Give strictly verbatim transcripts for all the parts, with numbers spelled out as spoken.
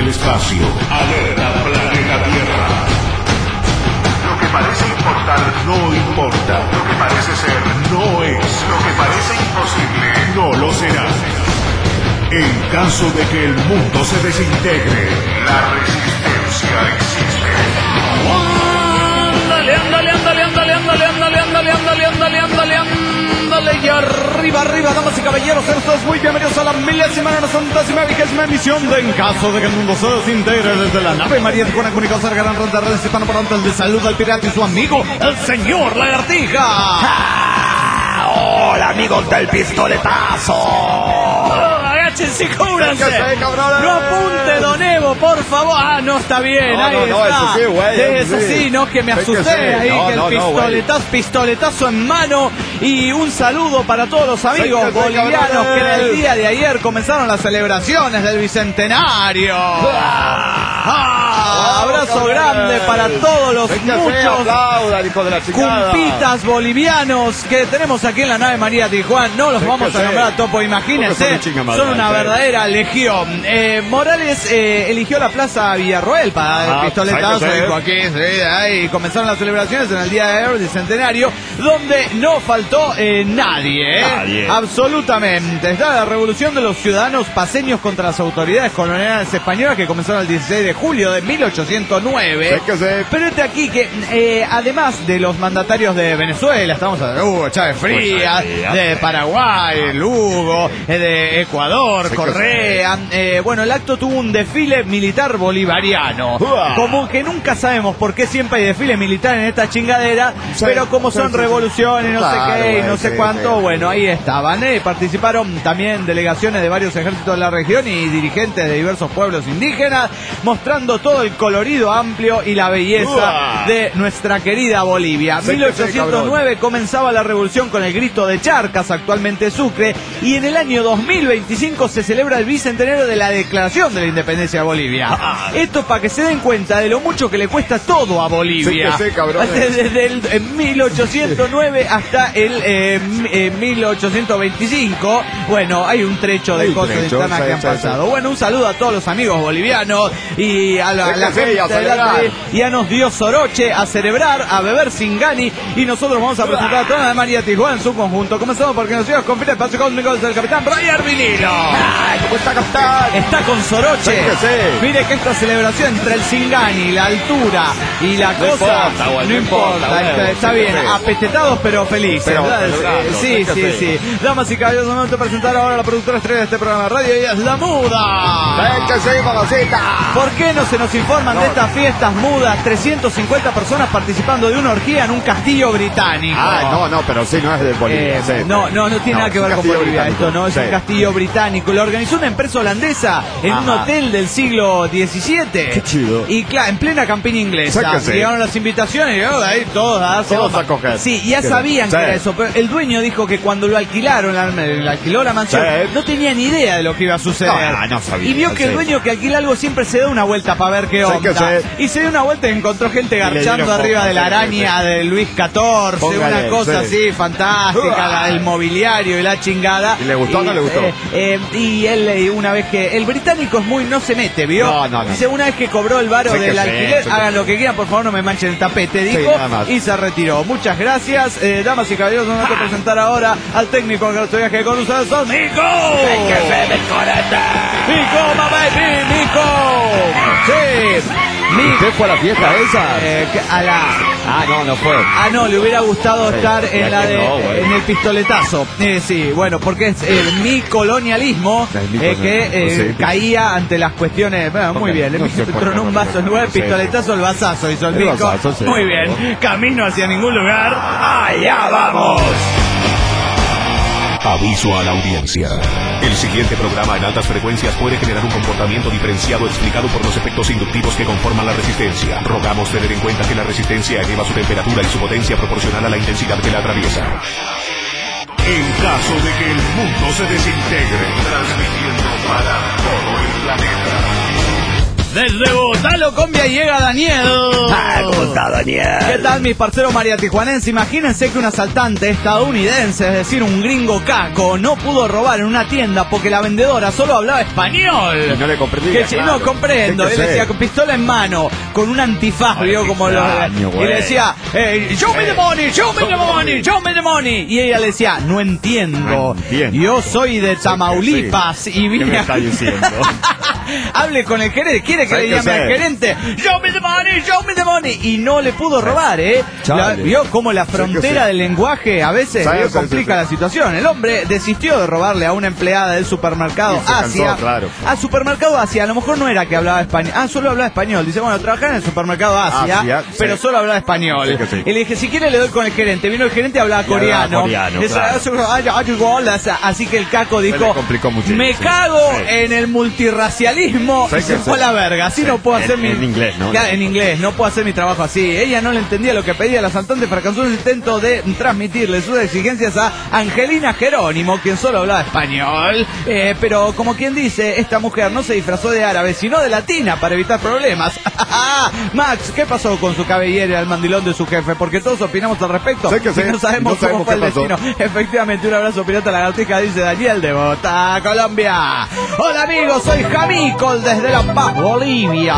del espacio. Alerta planeta Tierra. Lo que parece importar no importa. Lo que parece ser no es. Lo que parece imposible no lo será. En caso de que el mundo se desintegre, la resistencia existe. Ándale, ándale, ándale, ándale, ándale, ándale, ándale, ándale, ándale, ándale, ándale, y arriba, arriba, damas y caballeros, sean todos muy bienvenidos a la milésima, centésima, vigésima emisión de En caso de que el mundo se desintegre, desde la nave María Tijuana, comunicado ser gran ronda de redes hispanoparlantes, de salud al pirata y su amigo, el señor Lagartija. ¡Ah! ¡Hola, amigos del pistoletazo! Agáchense, cúbranse. No apunte, don Evo, por favor. Ah, no, está bien, no, ahí no, no, está. Eso sí, güey. Eso sí, sí, no, que me asusté que ahí, no, que no, el pistoletazo, no, pistoletazo en mano. Y un saludo para todos los amigos sí, bolivianos que en el día de ayer comenzaron las celebraciones del Bicentenario. Ah, abrazo grande para todos los muchos cumpitas bolivianos que tenemos aquí en la nave María Tijuana. No los vamos a nombrar a topo, imagínense. Son una verdadera legión. Eh, Morales eh, eligió la Plaza Villarroel para el ah, pistoletazo. Dijo aquí, sí, ahí comenzaron las celebraciones en el día de hoy, del centenario, donde no faltó eh, nadie, eh. nadie. Absolutamente. Está la revolución de los ciudadanos paseños contra las autoridades coloniales españolas que comenzaron el dieciséis de julio de mil ochocientos nueve. Sí, sí. Pero este aquí que, eh, además de los mandatarios de Venezuela, estamos hablando de Hugo Chávez Frías, de Paraguay, Lugo, eh, de Ecuador, sí, Correa. Eh, bueno, el acto tuvo un desfile militar bolivariano. Uah. Como que nunca sabemos por qué siempre hay desfile militar en esta chingadera, sí, pero como son sí, revoluciones, no claro, sé qué, y no sé sí, cuánto, sí, bueno, ahí estaban. Eh. Participaron también delegaciones de varios ejércitos de la región y dirigentes de diversos pueblos indígenas, mostrando todo el colorido amplio y la belleza Uah. de nuestra querida Bolivia. Sí, mil ochocientos nueve sí, comenzaba la revolución con el grito de Charcas, actualmente Sucre, y en el año dos mil veinticinco se celebra el bicentenario de la declaración de la independencia de Bolivia. Ah. Esto para que se den cuenta de lo mucho que le cuesta todo a Bolivia. Sí, sí, desde, desde el en mil ochocientos nueve hasta el eh, eh, mil ochocientos veinticinco. Bueno, hay un trecho de hay cosas trecho, internas sí, que han sí, pasado. Sí. Bueno, un saludo a todos los amigos bolivianos y a la, la gente a de la ya nos dio Soroche a celebrar, a beber Singani, y nosotros vamos a presentar a toda la María Tijuana en su conjunto. Comenzamos porque nos llevamos con el espacio cósmico del capitán Brian Vinilo. Ay, ¿cómo está, capitán? Está con Soroche. Sí, sí. Mire que esta celebración entre el Singani, la altura y la no cosa importa, bueno, no importa, importa está, está bien, apetetados pero felices. Pero, pero, sí, sí, sí, sí. Damas y caballeros, momento de presentar ahora a la productora estrella de este programa de radio, ella es La Muda. ¡Ven que sí, mamacita! ¿Por qué no se nos informan no. de estas fiestas mudas? trescientas cincuenta personas participando de una orgía en un castillo británico. Ah, no, no, pero sí, no es de Bolivia. Eh, sí, no, no, no tiene no, nada que ver con Bolivia. Británico. Esto no es sí. un castillo británico. Lo organizó una empresa holandesa en Ajá. un hotel del siglo diecisiete. Qué chido. Y claro, en plena campiña inglesa. Llegaron las invitaciones y llegaron ahí todas. Todos a coger. Sí, ya sabían sí. que era eso. Pero el dueño dijo que cuando lo alquilaron, le alquiló la mansión, sí. no tenía ni idea de lo que iba a suceder. No, no sabía. Y vio que sí. el dueño que alquila algo siempre se da una vuelta para ver qué onda. Sí, sí. Y se dio una vuelta y encontró gente garchando arriba de la araña de Luis catorce. Póngale, una cosa sí. así fantástica, la, el mobiliario y la chingada. ¿Y le gustó o no le gustó? Eh, eh, y él, una vez que. El británico es muy. No se mete, ¿vio? No, no, no. Dice, una vez que cobró el varo sí del alquiler, sí, hagan lo que quieran, por favor, no me manchen el tapete, dijo. Sí, y se retiró. Muchas gracias. Eh, damas y caballeros, vamos a presentar ahora al técnico que nos viaje con ustedes, son Nico. Nico, mamá, Nico. Sí. ¿Usted fue a la fiesta esa? Eh, a la... Ah, no, no fue. Ah, no, le hubiera gustado sí, estar en la de, no, en el pistoletazo. Eh, sí, bueno, porque es el mi colonialismo eh, que eh, sí. caía ante las cuestiones. Bueno, muy bien, no el tronó un vaso en lugar del pistoletazo, el vasazo hizo el, el Nico. Vasazo, sí. Muy bien, camino hacia ningún lugar. ¡Allá vamos! Aviso a la audiencia. El siguiente programa en altas frecuencias puede generar un comportamiento diferenciado explicado por los efectos inductivos que conforman la resistencia. Rogamos tener en cuenta que la resistencia eleva su temperatura y su potencia proporcional a la intensidad que la atraviesa. En caso de que el mundo se desintegre, transmitiendo para todo el planeta. Desde Bogotá, Locombia, llega Daniel. Ah, ¿cómo está, Daniel? ¿Qué tal, mis parceros María Tijuanense? Imagínense que un asaltante estadounidense, es decir, un gringo caco, no pudo robar en una tienda porque la vendedora solo hablaba español. Y no le comprendía. Que, claro. No comprendo. Él decía con pistola en mano, con un antifaz, vio como lo. Y le decía, eh, show me the money, show me the money, show me the money. Y ella le decía, no entiendo. No entiendo. Yo soy de Tamaulipas sí. y vine ¿Qué me a... está diciendo? Hable con el gerente, quiere que le llame al gerente. Show me the money, show me the money. Y no le pudo robar, ¿eh? La, vio como la frontera del lenguaje a veces sí, vio, sí, complica sí, sí. la situación. El hombre desistió de robarle a una empleada del supermercado Asia. Cansó, claro. A supermercado Asia, a lo mejor no era que hablaba español. Ah, solo hablaba español. Dice, bueno, trabajaba en el supermercado Asia, Asia pero sí. solo hablaba español. Sí que sí. Y le dije, si quiere le doy con el gerente. Vino el gerente y hablaba Y coreano. hablaba coreano, Es- claro. Así que el caco dijo, le complicó muchísimo, me sí. cago Sí. en el multirracialismo Sí y que se sí. fue a la verga. Así Sí. no puedo En- hacer mi... en inglés, ¿no? Ya, en inglés, no puedo hacer mi trabajo así. Ella no le entendía lo que pedía. El asaltante fracasó en el intento de transmitirle sus exigencias a Angelina Jerónimo, quien solo hablaba español. Eh, pero como quien dice, esta mujer no se disfrazó de árabe, sino de latina para evitar problemas. Max, ¿qué pasó con su cabellera y el mandilón de su jefe? Porque todos opinamos al respecto. Sí que sí. Y no sabemos, No sabemos cómo fue el qué pasó. destino. Efectivamente, un abrazo pirata lagartija, dice Daniel de Bogotá, Colombia. Hola amigos, soy Jamicol desde La Paz, Bolivia.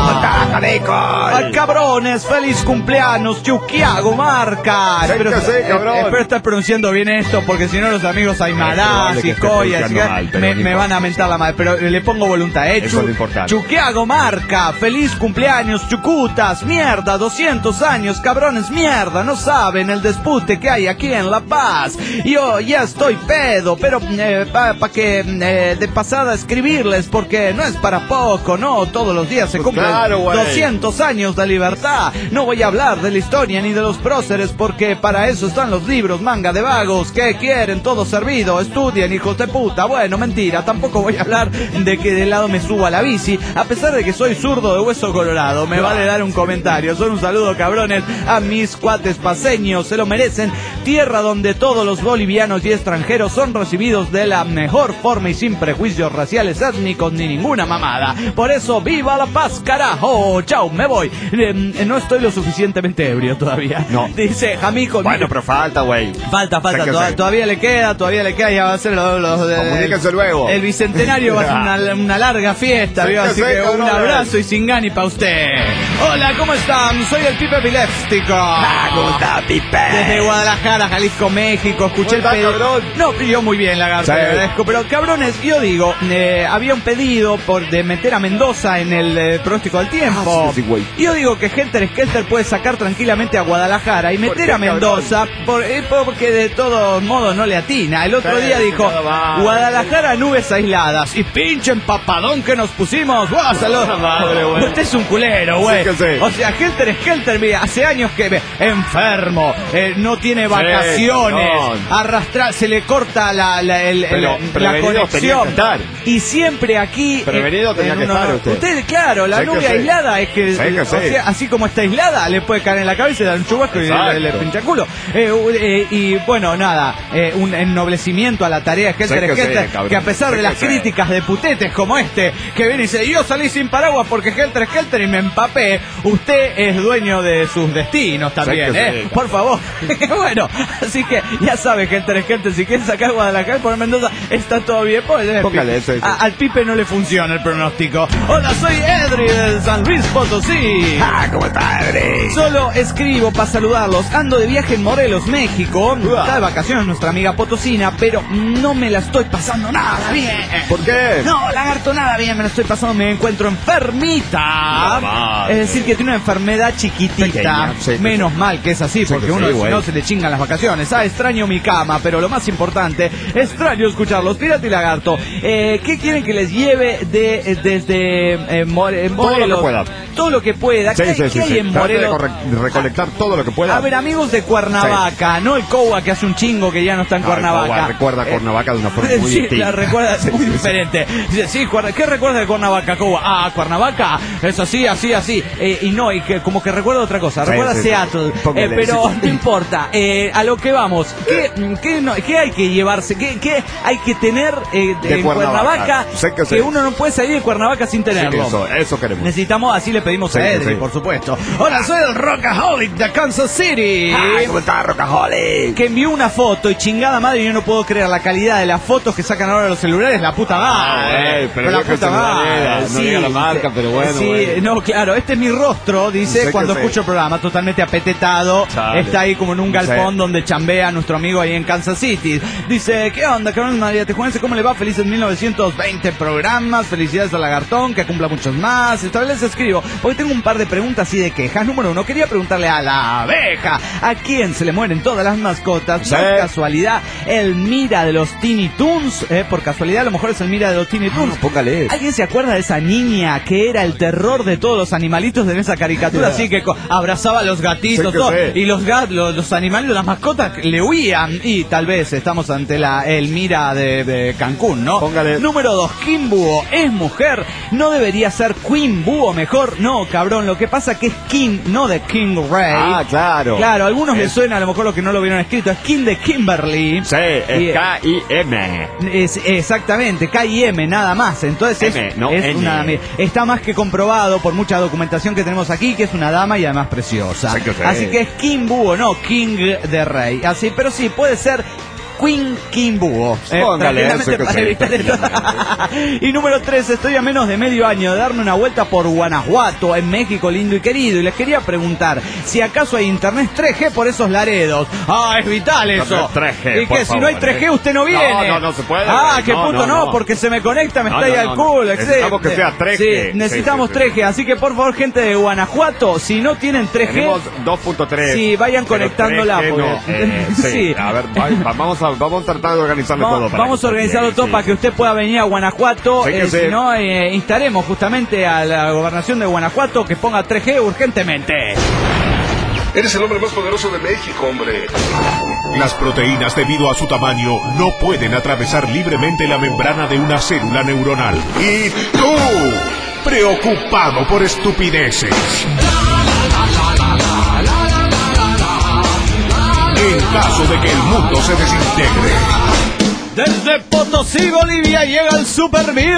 Ay, cabrones, feliz cumpleaños, Chuquiago Marca. Sí Espero, que sí, cabrón. eh, espero estar pronunciando bien esto, porque si no los amigos Aymalás probable que y esté Coyas pronunciando mal, pero me, no me importa. van a mentar la madre, pero le pongo voluntad, eh. Eso es lo importante. Chuquiago Marca, feliz cumpleaños, Chucutas, mierda, doscientos años, cabrones, mierda, no saben el dispute que hay aquí en La Paz. Yo ya estoy pedo, pero eh, para pa que eh, de pasada escribirles, porque no es para poco, no, todos los días se Pues cumplen claro, güey. doscientos años de libertad. No voy a hablar de la historia ni de los próceres, porque para eso están los libros, manga de vagos, que quieren todo servido, estudien, hijos de puta. Bueno, mentira, tampoco voy a hablar de que de lado me suba la bici, a pesar de que soy zurdo de hueso colorado. Me vale dar un comentario. Son un saludo, cabrones, a mis cuates paseños, se lo merecen. Tierra donde todos los bolivianos y extranjeros son recibidos de la mejor forma y sin prejuicios raciales, étnicos ni ninguna mamada. Por eso, ¡viva La Paz, carajo! Chau, me voy. Eh, no estoy lo suficientemente ebrio todavía. No. Dice Jamico. Bueno, pero falta, güey. Falta, falta, Sé que toda- sé. todavía le queda, todavía le queda, ya va a ser los... los de- Comuníquense luego. El bicentenario va a ser una, una larga fiesta, Sí ¿vio? que Así sé, que un cabrón. abrazo y sin gani para usted. Hola, ¿cómo están? Soy el Pipe Epiléptico. Ah, ¿cómo está, Pipe? Desde Guadalajara, Jalisco, México, escuché el ¿Cómo está, pedido. cabrón? No, yo muy bien, lagarto, Sí. le agradezco. Pero cabrones, yo digo, eh, había un pedido por de meter a Mendoza en el eh, pronóstico del tiempo. Ah, sí, sí, güey. Y yo digo que Helter Skelter puede sacar tranquilamente a Guadalajara y meter qué, a Mendoza por, eh, porque de todos modos no le atina. El otro Sí, día dijo, nada más. Guadalajara, nubes aisladas. Y pinche empapadón que nos pusimos. ¡Guau, saludos! madre, güey. Usted es un culero, güey. Sí que sí. O sea, Helter Skelter, mira, hace años que ve, enfermo, eh, no tiene vacaciones, no. arrastra, se le corta la, la, el- Pero el- la prevenidos tenía conexión. que estar. Y siempre aquí... Prevenido eh, tenía en que uno- estar usted. claro, la Sí que nube sí. aislada es que, Sí que o sí. sea, así como está aislada, le puede caer en la cabeza y dar un chubasco y Exacto. le, le pincha el culo. Eh, eh, y bueno, nada, eh, un ennoblecimiento a la tarea de Helter Sí que sí, Skelter, cabrón. que a pesar Sí de que las sí. críticas de putetes como este, que viene y dice, yo salí sin paraguas porque Helter Skelter y me empapé, usted es dueño de sus destinos también, Sí que ¿eh? sí. Por favor. Bueno, así que ya sabe, Helter Skelter, si quiere sacar Guadalajara por Mendoza, está todo bien. Pues, eh, Póngale ese, ese. a- al Pipe no le funciona el pronóstico. Hola, soy Edri de San Luis Potosí. Ah, ¿cómo está, Edri? Solo escribo para saludarlos. Ando de viaje en Morelos, México. Uah. Está de vacaciones nuestra amiga potosina, pero no me la estoy pasando nada bien. ¿Por qué? No, lagarto, nada bien, me la estoy pasando, me encuentro enfermita. La madre. Es decir, que tiene una enfermedad chiquitita. Pequeña, sí, Menos mal que es así, Sí, porque que uno sí, si güey. no se le chingan las vacaciones. Ah, extraño mi cama, pero lo más importante, extraño escucharlos. Pirata y Lagarto, eh, ¿qué quieren que les lleve de desde eh, More- Todo lo que Morelos? pueda. Todo lo que pueda. Sí, ¿Qué, sí, qué sí, hay sí. en Trate de Morelos? corre- recolectar todo lo que pueda. A ver, amigos de Cuernavaca, no el Cowa que hace un chingo que ya no está en No, el Cuernavaca. Cowa recuerda a Eh, Cuernavaca de una forma muy sí, distinta. la recuerda muy Sí, sí, sí. diferente. Dice, sí, Cuer- ¿qué recuerda de Cuernavaca, Cowa? Ah, Cuernavaca es así, así, así. eh, y no, y que como que recuerda otra cosa, Sí, recuerda sí, sí. Seattle, Póngale, eh, pero sí. no importa, eh, a lo que vamos, ¿qué, qué, no- qué hay que llevarse? ¿Qué, qué hay que tener eh, De en Cuernavaca. Cuernavaca? Sé que que sé. uno no puede salir de Cuernavaca sin Sí, tenerlo. eso, eso queremos. Necesitamos, así le pedimos Sí, a Edri, sí. por supuesto. Hola, soy el Rockaholic de Kansas City. Ay, ¿cómo está, Rockaholic? Que envió una foto y chingada madre, y yo no puedo creer la calidad de las fotos que sacan ahora los celulares, la puta madre. Ah, güey, pero la dijo puta celularera, no diga la marca, pero bueno, Sí, bueno. no, claro, este es mi rostro, dice, Sé que cuando sé. escucho el programa, totalmente apetetado. Chale. Está ahí como en un galpón Sí. donde chambea nuestro amigo ahí en Kansas City. Dice, ¿qué onda, cabrón María Tejuense? ¿Cómo le va? Felices mil novecientos veinte programas, felicidades a Lagartón, que cumpla muchos más. Esta vez les escribo, porque tengo un par de preguntas y de quejas. Número uno, quería preguntarle a la abeja, ¿a quién se le mueren todas las mascotas? Sí. ¿No es casualidad el Mira de los Teeny Toons? Eh, por casualidad, a lo mejor es el Mira de los Teeny Toons. Ah, póngale. ¿Alguien se acuerda de esa niña que era el terror de todos los animalitos de esa caricatura? Así que co- abrazaba a los gatitos, Sí que todo, sé. y los, gat- los, los animales, las mascotas le huían. Y tal vez estamos ante la el Mira de, de Cancún, ¿no? Póngale. Número dos, Kim Búho es mujer. ¿No debería ser Queen Búho mejor? No, cabrón, lo que pasa que es King, no de King Ray. Ah, claro. Claro, a algunos les Es- suena, a lo mejor los que no lo vieron escrito, es King de Kimberly. Sí, Y- es K I M. Es, exactamente, K I M nada más. Entonces M, es, no es N. una, está más que comprobado por mucha documentación que tenemos aquí que es una dama y además preciosa. Sí que sí. Así que es King Búho, no King de Rey. Así, pero sí puede ser Queen King Búho. Póngale tranquilamente eso que para sí, evitar esto. tranquilamente. Y número tres, estoy a menos de medio año de darme una vuelta por Guanajuato, en México lindo y querido, y les quería preguntar si acaso hay internet tres G por esos Laredos. Ah, es vital eso. No, tres G, y por que si no hay favor, tres G eh. usted no viene. No, no, no se puede, Ah, güey. qué No, puto no, no, no. porque se me conecta, me No, está ahí no, al no, culo. no. etcétera. Necesitamos que sea tres G. Sí, necesitamos Sí, sí, tres G, sí. así que por favor, gente de Guanajuato, si no tienen tres G, Tenemos dos punto tres. Sí, vayan pero conectándola, tres G no, porque- eh, sí. Sí. A ver, va- vamos a, vamos a tratar de organizarlo vamos, todo. Para vamos que a esté organizarlo bien, todo sí. para que usted pueda venir a Guanajuato. Sí que eh, sí. Si no, eh, instaremos justamente a la gobernación de Guanajuato que ponga tres G urgentemente. Eres el hombre más poderoso de México, hombre. Las proteínas, debido a su tamaño, no pueden atravesar libremente la membrana de una célula neuronal. Y tú, preocupado por estupideces. En caso de que el mundo se desintegre, Desde Potosí, Bolivia, llega el Super Bill.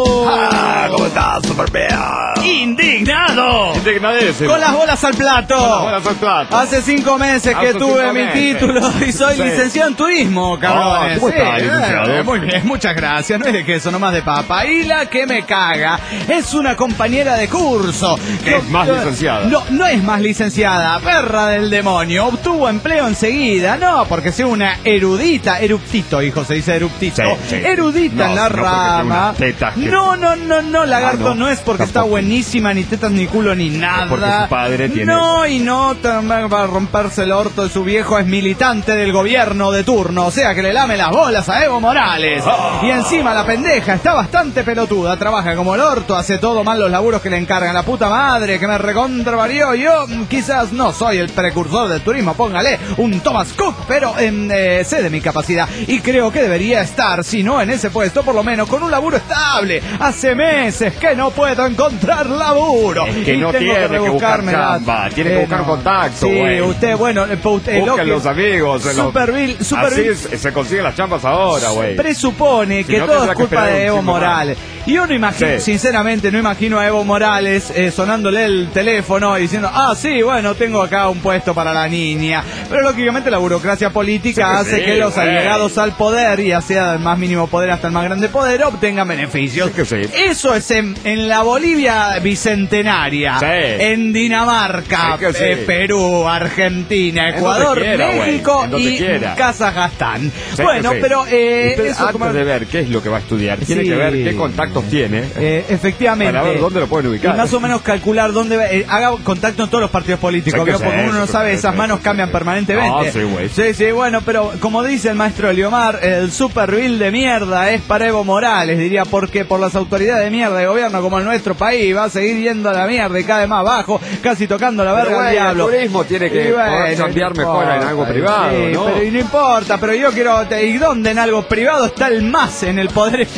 Ah, ¿cómo estás, Super Bea? Indignado. Indignadísimo. Con las bolas al plato. Con las bolas al plato. Hace cinco meses que Hace tuve cinco mi meses. título y soy Sí. licenciado en turismo, cabrones. Ah, ¿cómo está, Sí, licenciado? eh, muy bien, muchas gracias. No es de queso, nomás de papa. Y la que me caga es una compañera de curso. Que es más licenciada. No, no es más licenciada. Perra del demonio. Obtuvo empleo enseguida. No, porque sea una erudita. Eruptito, hijo, se dice eruptito. Sí, sí. Erudita No, en la no, porque tiene rama. unas tetas que- No, no, no, no, lagarto, Ah, no. no es porque está Tampoco. buenísima, ni tetas, ni culo, ni nada. porque su padre tiene- No, y no también va a romperse el orto de su viejo, es militante del gobierno de turno, o sea que le lame las bolas a Evo Morales. Ah. Y encima la pendeja está bastante pelotuda, trabaja como el orto, hace todo mal los laburos que le encargan. La puta madre que me recontra varió. Yo mm, quizás no soy el precursor del turismo, póngale un Thomas Cook, pero em, eh, sé de mi capacidad y creo que debería estar, si no en ese puesto, por lo menos con un laburo estable. Hace meses que no puedo encontrar laburo. Es que Y no tengo tiene que buscar rebuscarme la- chamba, tiene que Eh, buscar no. contacto, Sí, güey. usted, bueno, eh, pa- usted, lo Busquen que- los amigos. en los- Super Bill, Super Así Bill es- se consiguen las chambas ahora, güey. presupone Si que no, todo tendrá es que culpa esperar de un Evo tiempo más. Morales. Y yo no imagino, Sí. sinceramente, no imagino a Evo Morales eh, sonándole el teléfono y diciendo, ah, sí, bueno, tengo acá un puesto para la niña. Pero lógicamente la burocracia política Sí que hace sí, que los güey. allegados al poder, ya sea del más mínimo poder hasta el más grande poder, obtengan beneficios. Sí que sí. Eso es en, en la Bolivia bicentenaria, Sí. en Dinamarca, Sí que sí. eh, Perú, Argentina, En Ecuador, donde quiera, güey, México en donde y quiera. Kazajstán. Sí Bueno, que sí. pero eh, Usted, eso antes como- de ver qué es lo que va a estudiar, tiene Sí. que ver qué contactos tiene. Eh, efectivamente. Para ver dónde lo pueden ubicar. Y más o menos calcular dónde va- eh, haga contacto en todos los partidos políticos, Sí que ¿vio? sí, Porque uno no sí, sabe, sí, esas sí, manos sí, cambian sí. permanentemente. Ah, sí, güey. Sí, sí, bueno, pero como dice el maestro Eliomar, el Super Bill de mierda es para Evo Morales, diría, porque por las autoridades de mierda de gobierno como en nuestro país va a seguir yendo a la mierda y cada vez más bajo, casi tocando la Pero, verga al güey, diablo. el turismo tiene que Y bueno, poder cambiar no mejor en importa, algo privado, sí, ¿no? Pero y no importa, pero yo quiero, ¿y dónde en algo privado está el más en el poder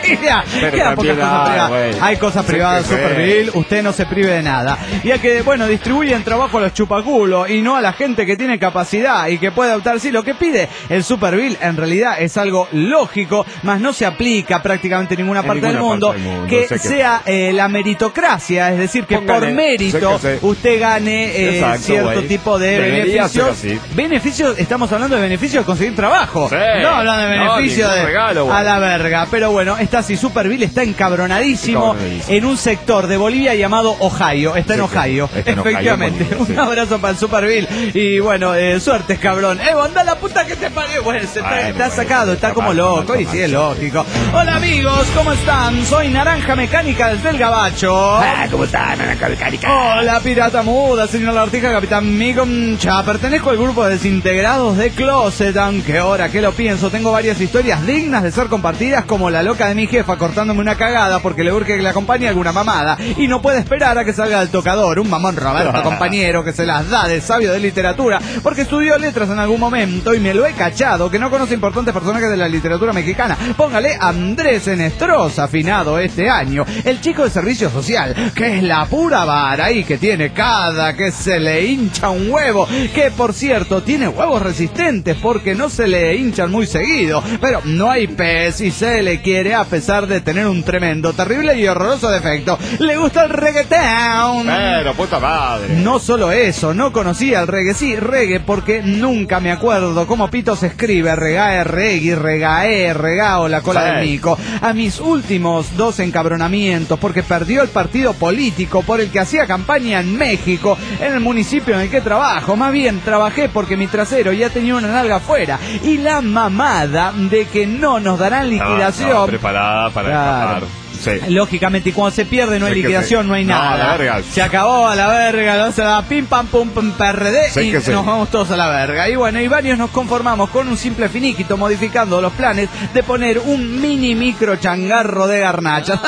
familia. Pero Quedan pocas cosas privadas. Wey. Hay cosas privadas Sí, Superville, usted no se prive de nada. Y a que, bueno, distribuyen trabajo a los chupaculos y no a la gente que tiene capacidad y que puede optar. Sí, lo que pide el Superville en realidad es algo lógico, más no se aplica prácticamente en ninguna, en parte, ninguna del mundo, parte del mundo, que sé que sea eh, la meritocracia, es decir, que Póngale, por mérito sé que sé. usted gane eh, Exacto, cierto güey. tipo de Debería ser beneficios. así. Beneficios, estamos hablando de beneficios de conseguir trabajo. Sí. No hablando de No, beneficios ningún de regalo, güey. a la verga. Pero bueno, está así, Superville está encabronadísimo, Encabronadísimo. en un sector de Bolivia llamado Ohio. Está en Sí, Ohio, está en Ohio, efectivamente. Bolivia, sí. Un abrazo para el Superville. Y bueno, eh, suertes, cabrón. Eh, anda la puta que te parió. Bueno, se está, Bueno, está bueno, sacado, está está como mal, loco. mal, Y mal, sí, es sí. lógico. Hola amigos, ¿cómo están? Soy Naranja Mecánica desde el Gabacho. Ah, ¿cómo está, Naranja Mecánica? Hola, pirata muda, señor Lartija, capitán Migoncha. Pertenezco al grupo de desintegrados de Closet, aunque ahora que lo pienso, tengo varias historias dignas de ser compartidas, como la loca de mi jefa cortándome una cagada porque le urge que le acompañe alguna mamada y no puede esperar a que salga del tocador. Un mamón Roberto, compañero, que se las da de sabio de literatura porque estudió letras en algún momento y me lo he cachado, que no conoce importantes personajes de la literatura mexicana. Póngale Andrés Enestrosa, afinado este año. El chico de servicio social, que es la pura vara y que tiene cada que se le hincha un huevo, que por cierto tiene huevos resistentes porque no se le hinchan muy seguido, pero no hay pez y se le quiere a pesar de tener un tremendo, terrible y horroroso defecto. Le gusta el reggaetón. Pero, puta madre. No solo eso, no conocía el reggae, sí, reggae, porque nunca me acuerdo cómo pito se escribe, regae, reggae, regae, regao, la cola Sí. del mico. A mis últimos dos encabronamientos, porque perdió el partido político por el que hacía campaña en México, en el municipio en el que trabajo. Más bien, trabajé porque mi trasero ya tenía una nalga afuera, y la mamada de que no nos darán liquidación. No, no, preparada para Claro. escapar. Sí. Lógicamente, y cuando se pierde no hay Sé que liquidación, sí. no hay No, nada. a la verga. Se acabó, a la verga, no se da pim pam pum pum P R D Sé y que sí. nos vamos todos a la verga. Y bueno, y varios nos conformamos con un simple finiquito, modificando los planes de poner un mini micro changarro de garnachas.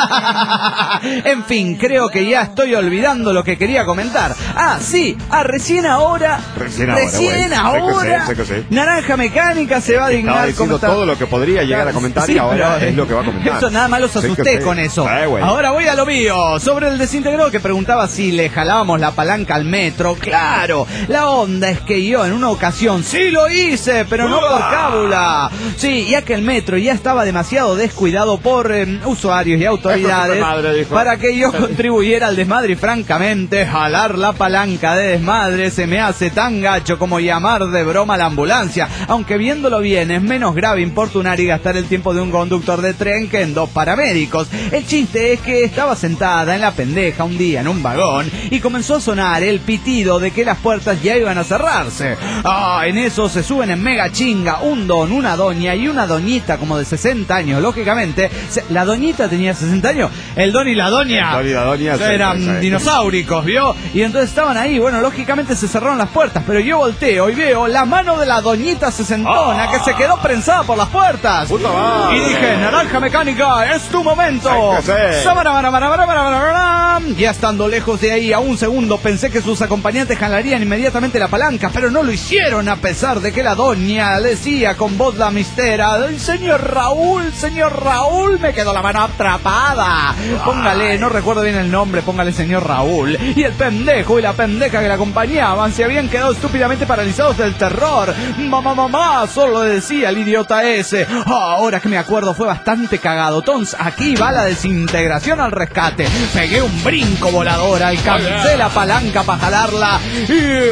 En fin, creo que ya estoy olvidando lo que quería comentar. Ah, sí, ah, recién ahora, Recién ahora, recién güey. ahora, Sé que sí, sé que sí. Naranja Mecánica se va a Estaba dignar diciendo comentar. todo lo que podría llegar a comentar Sí, y ahora pero, es lo que va a comentar. Eso nada más los Sé que asusté sí. con eso. Eh, güey. Ahora voy a lo mío. Sobre el desintegrado que preguntaba si le jalábamos la palanca al metro. Claro, la onda es que yo en una ocasión sí lo hice, pero no por cábula. Sí, ya que el metro ya estaba demasiado descuidado por eh, usuarios y autoridades Esto es madre, dijo. para que yo contribuyera al desmadre. Y francamente, jalar la palanca de desmadre se me hace tan gacho como llamar de broma a la ambulancia. Aunque viéndolo bien, es menos grave importunar y gastar el tiempo de un conductor de tren que en dos paramédicos. El chiste es que estaba sentada en la pendeja un día en un vagón y comenzó a sonar el pitido de que las puertas ya iban a cerrarse. Ah, en eso se suben en mega chinga un don, una doña y una doñita como de sesenta años. Lógicamente, se- la doñita tenía sesenta años, el don y la doña El don y la doña, sí, eran sí, sí. dinosauricos, ¿vio? Y entonces estaban ahí, bueno, lógicamente se cerraron las puertas, pero yo volteo y veo la mano de la doñita sesentona Ah. que se quedó prensada por las puertas. Puta madre. Y dije, Naranja Mecánica, es tu momento. Hay que ser. Sabarabarabarabarabarabarabaram. Ya estando lejos de ahí a un segundo, pensé que sus acompañantes jalarían inmediatamente la palanca, pero no lo hicieron, a pesar de que la doña decía con voz la mistera: "Ay, señor Raúl, señor Raúl", me quedó la mano atrapada. Póngale, no recuerdo bien el nombre, póngale señor Raúl. Y el pendejo y la pendeja que la acompañaban se habían quedado estúpidamente paralizados del terror. Mamá, mamá, solo le decía el idiota ese. Ah, ahora que me acuerdo, fue bastante cagado. Tons, aquí va la desintegración al rescate. Pegué un brinco volador, alcancé la palanca para jalarla y...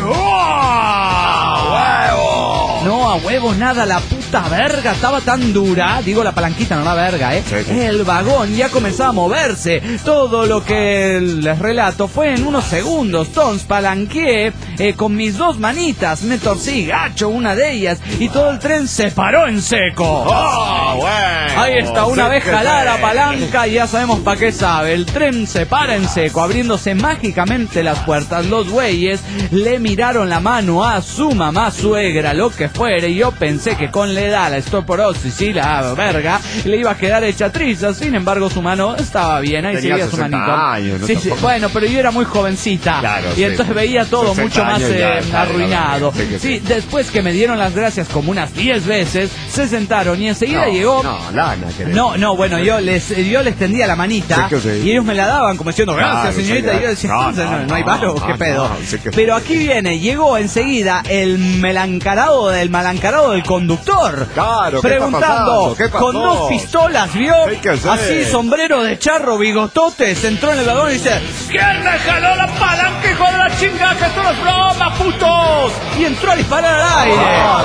¡oh! No, a huevos nada, la puta verga estaba tan dura. Digo la palanquita, no la verga, ¿eh? Sí, sí. El vagón ya comenzaba a moverse. Todo lo que les relato fue en unos segundos. Tons, palanqueé eh, con mis dos manitas. Me torcí gacho una de ellas y todo el tren se paró en seco. ¡Ah, bueno! Ahí está, una Sí vez que jalada la sí. palanca, ya sabemos para qué sabe. El tren se para en seco, abriéndose mágicamente las puertas. Los güeyes le miraron la mano a su mamá suegra, lo que fuere, y yo pensé que con le da la osteoporosis y la verga, le iba a quedar hecha trizas. Sin embargo, su mano estaba bien, ahí tenía seguía su manito. Años, no sí, sí, bueno, pero yo era muy jovencita. Claro, y sí. entonces veía todo mucho más eh, ya, arruinado. Claro, sí, sí, después que me dieron las gracias como unas diez veces, se sentaron y enseguida no, llegó. No, lana, no, no, bueno, yo les, yo les tendía la manita sí, sí. y ellos me la daban como diciendo, gracias, claro, señorita. sí, y yo decía, no, no, no, no, no hay varo, no, qué no, pedo. no, sí que pero sí. aquí viene, llegó enseguida el melancarado del malancarado del conductor. Claro, ¿qué preguntando, está pasando? ¿Qué pasó? con dos pistolas, vio, ¿Qué hacer? así, sombrero de charro, bigototes, entró en el vagón y dice, ¿quién me jaló la palanca, hijo de la chingada, que esto no es broma, putos? Y entró a disparar al aire.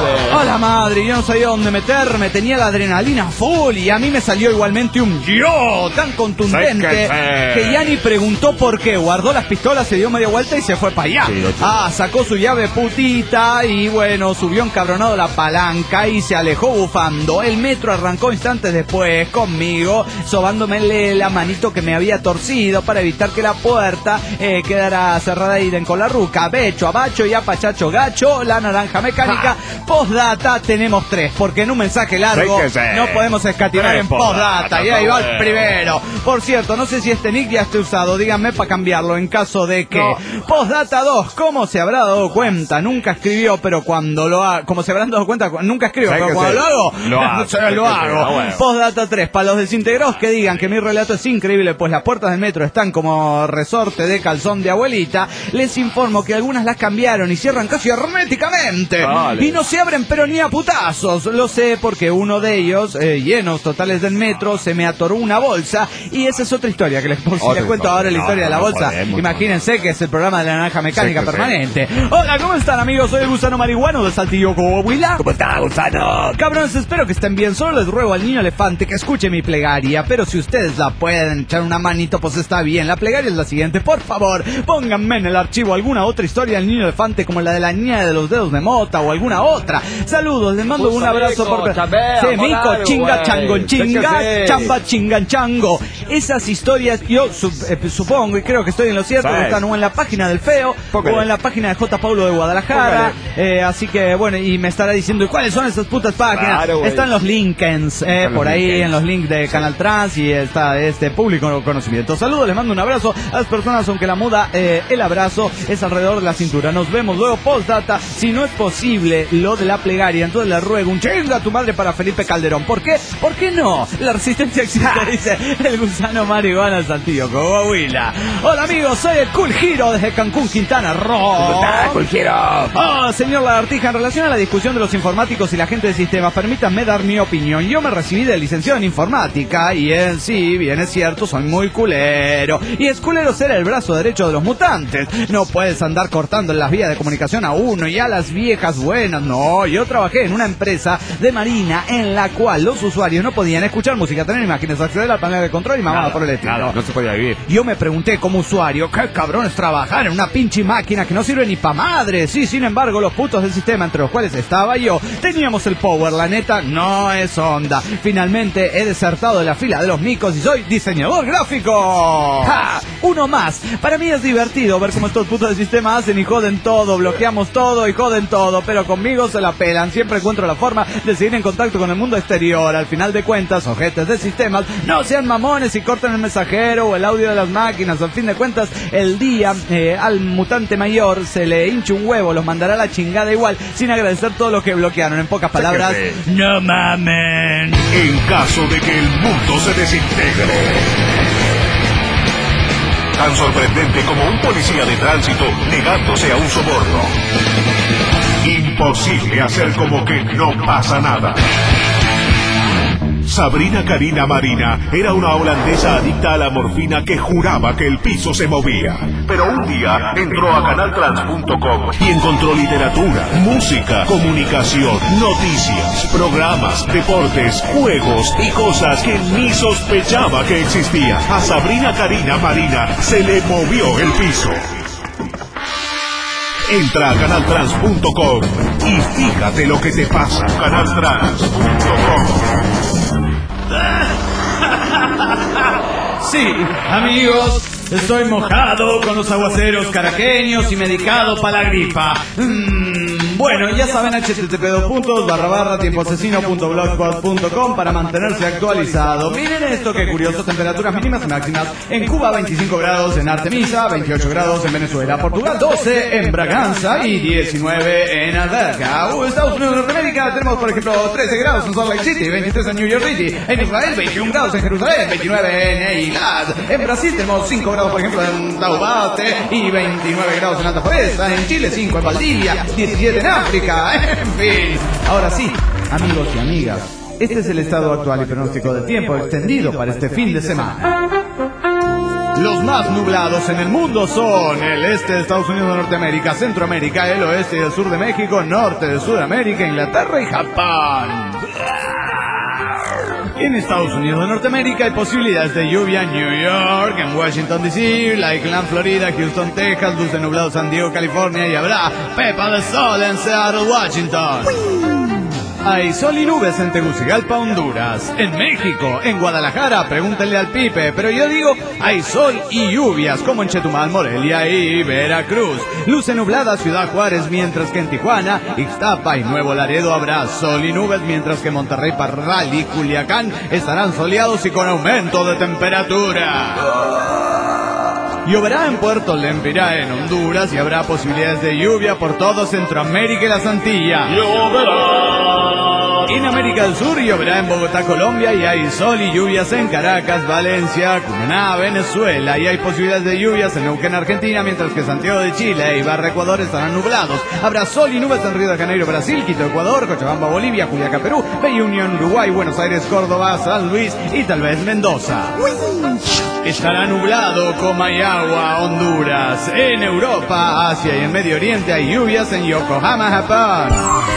A la madre, yo no sabía dónde meterme, tenía la adrenalina full y a mí me salió igualmente un yo tan contundente que, que ya ni preguntó por qué. Guardó las pistolas, se dio media vuelta y se fue para allá. Sí, ah, sacó su llave putita y bueno, subió encabronado la palanca y se alejó bufando. El metro arrancó instantes después conmigo, sobándome la manito que me había torcido para evitar que la puerta eh, quedara cerrada y den con la ruca. Becho, abacho y apachacho gacho, la naranja mecánica. Ah. Postdata tenemos tres, porque en un mensaje largo sí no podemos escatimar en postdata. Y ahí va el primero. Por cierto, no sé si este nick ya esté usado, díganme para cambiarlo en caso de que. No. Postdata dos, ¿cómo se habrá dado cuenta? Nunca escribió, pero cuando lo hago, como se habrán dado cuenta, nunca escribo, pero cuando lo hago, lo hago. lo hago. Bueno. Postdata tres, para los desintegrados que digan que mi relato es increíble, pues las puertas del metro están como resorte de calzón de abuelita, les informo que algunas las cambiaron y cierran casi herméticamente. Vale. Y no se abren pero ni a putazos. Lo sé porque uno de ellos, eh, llenos totales del metro, se me atoró una bolsa y esa es otra historia que les, por si les cuento ahora la historia no, de la bolsa. No podemos, imagínense no. que es el programa de la naranja mecánica sí, permanente. Sí. Hola, ¿cómo están, amigos? Soy el gusano marihuano de Saltillo, Coahuila. ¿Cómo está, gusano? Cabrones, espero que estén bien. Solo les ruego al niño elefante que escuche mi plegaria, pero si ustedes la pueden echar una manito, pues está bien. La plegaria es la siguiente. Por favor, pónganme en el archivo alguna otra historia del niño elefante, como la de la niña de los dedos de mota o alguna otra. Saludos, les mando un abrazo por... Semico, chinga, chango, chinga, chamba, chinga, chango. Esas historias, yo sup, eh, supongo y creo que estoy en lo cierto, que están o en la página del Feo Póngale. o en la página de J. Paulo de Guadalajara. Eh, así que, bueno, y me estará diciendo, ¿cuáles son esas putas páginas? Claro, están los Linkens, eh, por ahí Linkens. En los links de Canal Trans y está este público conocimiento. Saludos, les mando un abrazo a las personas, aunque la moda, eh, el abrazo es alrededor de la cintura. Nos vemos luego postdata. Si no es posible lo de la plegaria, entonces le ruego un chinga a tu madre para Felipe Calderón. ¿Por qué? ¿Por qué no? La resistencia existe, dice el gusano marihuana Saltillo, Coahuila. Hola, amigos, soy el Cool Giro desde Cancún, Quintana Roo. ¿Cómo está, Cool Giro? Oh, señor Lagartija, en relación a la discusión de los informáticos y la gente de sistemas, permítanme dar mi opinión. Yo me recibí de licenciado en informática y en sí, bien es cierto, soy muy culero. Y es culero ser el brazo derecho de los mutantes. No puedes andar cortando en las vías de comunicación a uno y a las viejas buenas. No, yo trabajé en una empresa de marina en la cual los usuarios no podían escuchar música, tener imágenes, acceder al panel de control y mamada por el estilo. Nada, no se podía vivir. Yo me pregunté como usuario, qué cabrón es trabajar en una pinche máquina que no sirve ni pa' madre. Sí, sin embargo, los putos del sistema, entre los cuales estaba yo, teníamos el power. La neta, no es onda. Finalmente he desertado de la fila de los micos y soy diseñador gráfico. ¡Ja! Uno más. Para mí es divertido ver cómo estos putos del sistema hacen y joden todo. Bloqueamos todo y joden todo, pero conmigo se la pelan. Siempre encuentro la forma de seguir en contacto con el mundo exterior. Al final de cuentas, ojetes de sistemas, no sean mamones y corten el mensajero o el audio de las máquinas. Al fin de cuentas, el día eh, al mutante mayor se le hincha un huevo, los mandará a la chingada igual, sin agradecer todo lo que bloquearon. En pocas palabras, no mamen. En caso de que el mundo se desintegre. Tan sorprendente como un policía de tránsito negándose a un soborno. Imposible hacer como que no pasa nada. Sabrina Karina Marina era una holandesa adicta a la morfina que juraba que el piso se movía. Pero un día entró a canal trans punto com y encontró literatura, música, comunicación, noticias, programas, deportes, juegos y cosas que ni sospechaba que existían. A Sabrina Karina Marina se le movió el piso. Entra a canal trans punto com y fíjate lo que te pasa. canal trans punto com. Sí, amigos, estoy mojado con los aguaceros caraqueños y medicado para la gripa. Mm, Bueno, ya saben, h t t p dos puntos barra barra tiempo asesino punto blogspot punto com para mantenerse actualizado. Miren esto, qué curioso, temperaturas mínimas y máximas. En Cuba veinticinco grados, en Artemisa veintiocho grados, en Venezuela, Portugal doce, en Braganza y diecinueve en Alberca. Uh, Estados Unidos de Norteamérica tenemos, por ejemplo, trece grados en Salt Lake City, veintitrés en New York City, en Israel veintiún grados, en Jerusalén veintinueve en Eilat, en Brasil tenemos cinco grados, por ejemplo, en Taubate y veintinueve grados en Alta Foresta, en Chile cinco en Valdivia, diecisiete en África, en fin. Ahora sí, amigos y amigas, este es el estado actual y pronóstico del tiempo extendido para este fin de semana. Los más nublados en el mundo son el este de Estados Unidos de Norteamérica, Centroamérica, el oeste y el sur de México, norte de Sudamérica, Inglaterra y Japón. En Estados Unidos de Norteamérica hay posibilidades de lluvia en New York, en Washington D C, Lakeland, Florida, Houston, Texas, luz de nublado San Diego, California y habrá pepa de sol en Seattle, Washington. Hay sol y nubes en Tegucigalpa, Honduras. En México, en Guadalajara, pregúntenle al Pipe, pero yo digo, hay sol y lluvias, como en Chetumal, Morelia y Veracruz. Luce nublada Ciudad Juárez, mientras que en Tijuana, Ixtapa y Nuevo Laredo habrá sol y nubes, mientras que Monterrey, Parral y Culiacán estarán soleados y con aumento de temperatura. Lloverá en Puerto Lempira, en Honduras, y habrá posibilidades de lluvia por todo Centroamérica y las Antillas. ¡Lloverá! En América del Sur lloverá en Bogotá, Colombia, y hay sol y lluvias en Caracas, Valencia, Cumaná, Venezuela, y hay posibilidades de lluvias en Neuquén, Argentina, mientras que Santiago de Chile e Ibarra, Ecuador estarán nublados. Habrá sol y nubes en Río de Janeiro, Brasil, Quito, Ecuador, Cochabamba, Bolivia, Juliaca, Perú, Bay Union, Uruguay, Buenos Aires, Córdoba, San Luis y tal vez Mendoza. Estará nublado Comayagua, Honduras. En Europa, Asia y en Medio Oriente hay lluvias en Yokohama, Japón.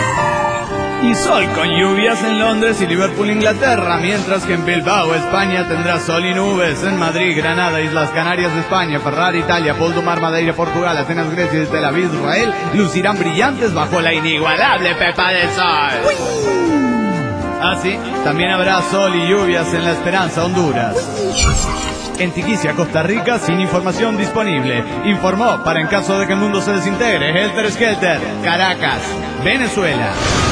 Y sol con lluvias en Londres y Liverpool, Inglaterra, mientras que en Bilbao, España, tendrá sol y nubes. En Madrid, Granada, Islas Canarias de España, Ferrari, Italia, Poldumar, Madeira, Portugal, Atenas, Grecia y Tel Aviv, Israel, lucirán brillantes bajo la inigualable pepa de sol. Así, también habrá sol y lluvias en La Esperanza, Honduras. En Tiquicia, Costa Rica, sin información disponible. Informó, para en caso de que el mundo se desintegre, Helter Skelter, Caracas, Venezuela.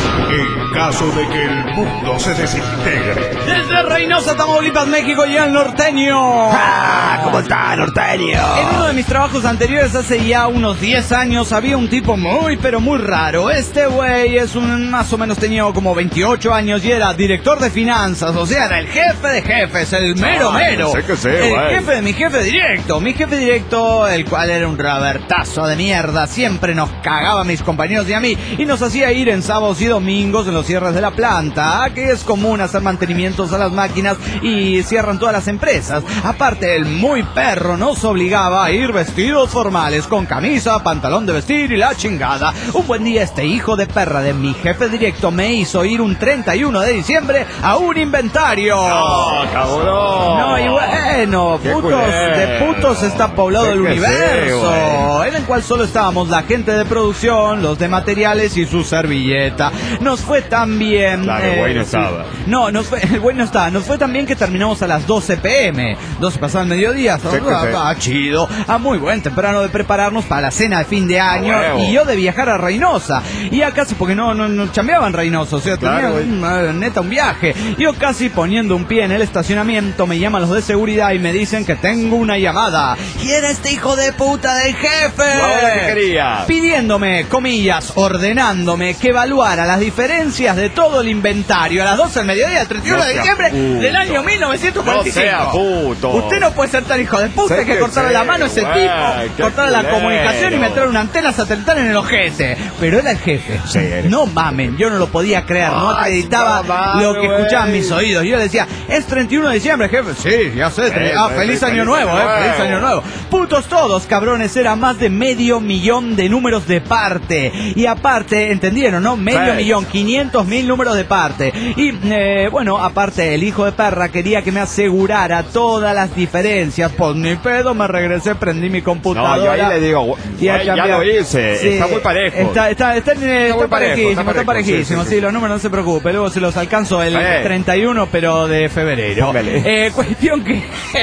En caso de que el mundo se desintegre. Desde Reynosa, Tamaulipas, México, y el norteño. ¡Ah! ¿Cómo está, norteño? En uno de mis trabajos anteriores, hace ya unos diez años, había un tipo muy, pero muy raro. Este güey es un, más o menos tenía como veintiocho años y era director de finanzas, o sea, era el jefe de jefes, el mero Ah, mero. sé que sé, el güey. jefe de mi jefe directo. Mi jefe directo, el cual era un Robertazo de mierda, siempre nos cagaba a mis compañeros y a mí, y nos hacía ir en sábados y domingos en los cierres de la planta, que es común hacer mantenimientos a las máquinas y cierran todas las empresas. Aparte, el muy perro nos obligaba a ir vestidos formales, con camisa, pantalón de vestir y la chingada. Un buen día este hijo de perra de mi jefe directo me hizo ir un treinta y uno de diciembre a un inventario. ¡No, cabrón! No, y bueno, Qué putos, culero. de putos está poblado Qué el que universo, sí, en el cual solo estábamos la gente de producción, los de materiales y su servilleta. Nos fue tan bien... Claro, el güey no estaba. No, nos fue, el güey no estaba. Nos fue tan bien que terminamos a las doce pm, doce pasadas el mediodía. Sí, que ah, sí. ah, chido, ah, muy buen temprano de prepararnos para la cena de fin de año, huevo. y yo de viajar a Reynosa. Y ya casi, porque no, no, no chambeaba en Reynosa, o sea, Claro, tenía güey. un, eh, neta un viaje. Yo casi poniendo un pie en el estacionamiento, me llaman los de seguridad y me dicen que tengo una llamada. ¿Quién es este hijo de puta del jefe? Ahora, ¿qué quería? Pidiéndome, comillas, ordenándome que evaluara las diferencias de todo el inventario a las doce del mediodía del treinta y uno No de sea diciembre puto. del año mil novecientos cuarenta y cinco. No sea puto. Usted no puede ser tan hijo de puta Sé que que cortarle sé, la mano a ese güey, tipo, qué cortarle la culero. comunicación y meterle una antena satelital en el ojete. Pero era el jefe. Sí, eres. No mamen, yo no lo podía creer, no Ay, acreditaba no mames, lo que güey. escuchaban mis oídos. Yo le decía, es treinta y uno de diciembre, jefe. Sí, ya sé. Eh, ah, eh, feliz eh, año feliz nuevo, año eh, feliz nuevo. año nuevo. Putos todos, cabrones, era más de medio millón de números de parte. Y aparte, ¿entendieron, no? Medio Sí. millón, quinientos mil números de parte. Y, eh, bueno, aparte, el hijo de perra quería que me asegurara todas las diferencias. Por mi pedo me regresé, prendí mi No, computadora. yo ahí le digo, Y a güey, ya cambiar. lo hice, Sí, está muy parejo. Está, está, está, está, está muy parejo, parejísimo, está está parejo, parejísimo. sí, Sí, sí, sí. los números no se preocupe. Luego se los alcanzo el Eh. treinta y uno, pero de febrero. Póngale. Eh, cuestión que el